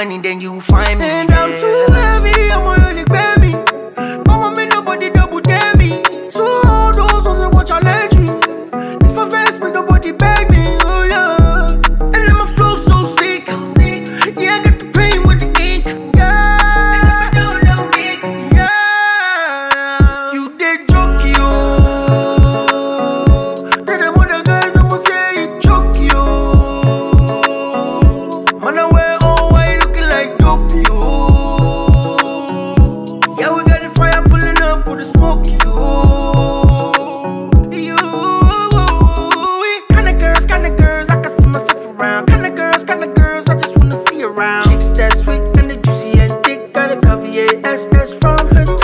money, then you find me. And I'm too heavy, I'm already baby. Mama, me nobody double dare me. So all those ones that watch I let you. If I vex me, nobody beg me. Oh yeah. And then my flow so sick. Yeah, I got the pain with the ink. Yeah. Yeah. You did joke, yo. Tell them other guys I'ma say you choke, yo. Man, I wear all white looking like dope, yo. Yeah, we got the fire pulling up with the smoke, yo. Kinda girls, I can see myself around. Kinda girls, I just wanna see around. Chicks that sweet and the juicy and thick, got a Caviar SS from her